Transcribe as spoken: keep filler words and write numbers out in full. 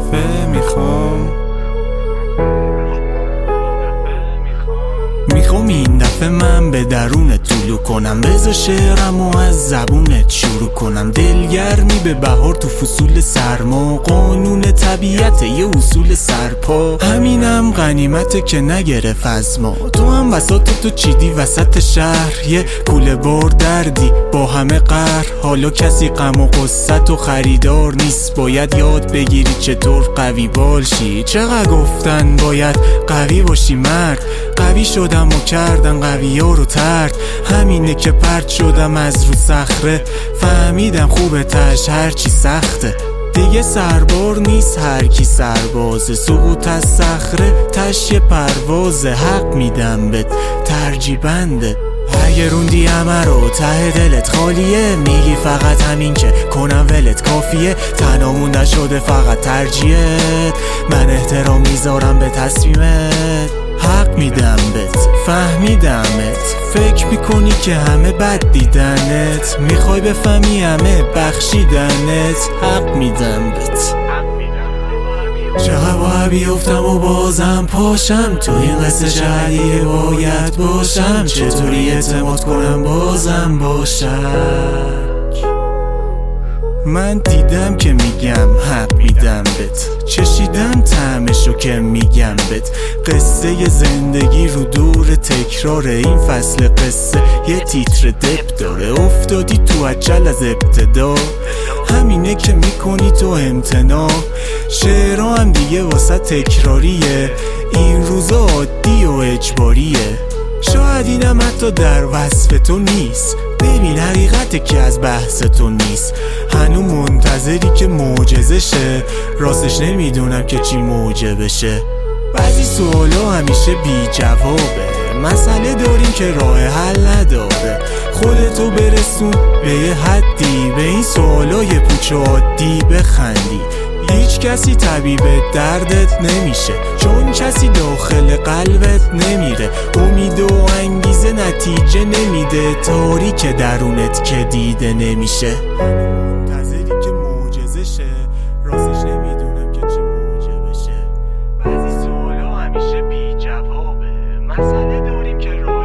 دفعه میخوام میخوام این دفعه من به درونت طلوع کنم، بذار شعرمو از زبونت شروع کنم. دلگرمی به بهار تو فصول سرما، قانون طبیعت یه اصول سرپا. همینم غنیمته که نگرفت از ما. تو هم بساط تو چیدی وسط شهر، یه کوله بار دردی با همه قهر. حالا کسی غم و قصت و خریدار نیست، باید یاد بگیری چطور قوی باشی. چقدر گفتن باید قوی باشی مرد، قوی شدم و کردن قوی ها رو ترد. همینه که پرد شدم از رو صخره، فهمیدم خوبه تش هرچی سخته. دیگه سربار نیست هر کی سربازه، سقوط از صخره تش یه پروازه. حق میدم بهت ترجیبنده، اگه روندی همه رو ته دلت خالیه. میگی فقط همین که کنم ولت کافیه، تنها نشده فقط ترجیحت. من احترام میذارم به تصمیمت، حق میدم بهت فهمیدمت. فکر میکنی که همه بد دیدنت، میخوای بفهمی همه بخشیدنت. حق میدم بهت. چقدر باید بیفتم و بازم پاشم، تو این قصه شهریه باید باشم. چطوری اعتماد کنم بازم باشم. من دیدم که میگم حق میدم بهت، چشیدم طعمشو که میگم بهت. قصه زندگی رو دور تکراره، این فصل قصه یه تیتر دپ داره. افتادی تو اجل از ابتدا، همینه که میکنی تو امتناع. شعرها هم دیگه واسه تکراریه، این روزا عادی و اجباریه. شاید اینم حتی در وصف تو نیست، ببین حقیقته که از بحث تو نیست. هنو منتظری که معجزه شه، راستش نمیدونم که چی موجبشه. بعضی سوالا همیشه بی جوابه، مسئله داریم که راه حل نداره. خودتو برسون به یه حدی، به این سوالای پوچ و عادی بخندی. هیچ کسی طبیب دردت نمیشه، چون کسی داخل قلبت نمیره. امید و انگیزه نتیجه نمیده، تاریک درونت که دیده نمیشه. منتظری که معجزه شه، راستش نمیدونم که چی موجبشه. بعضی سوالا همیشه بی جوابه، مسئله داریم که راه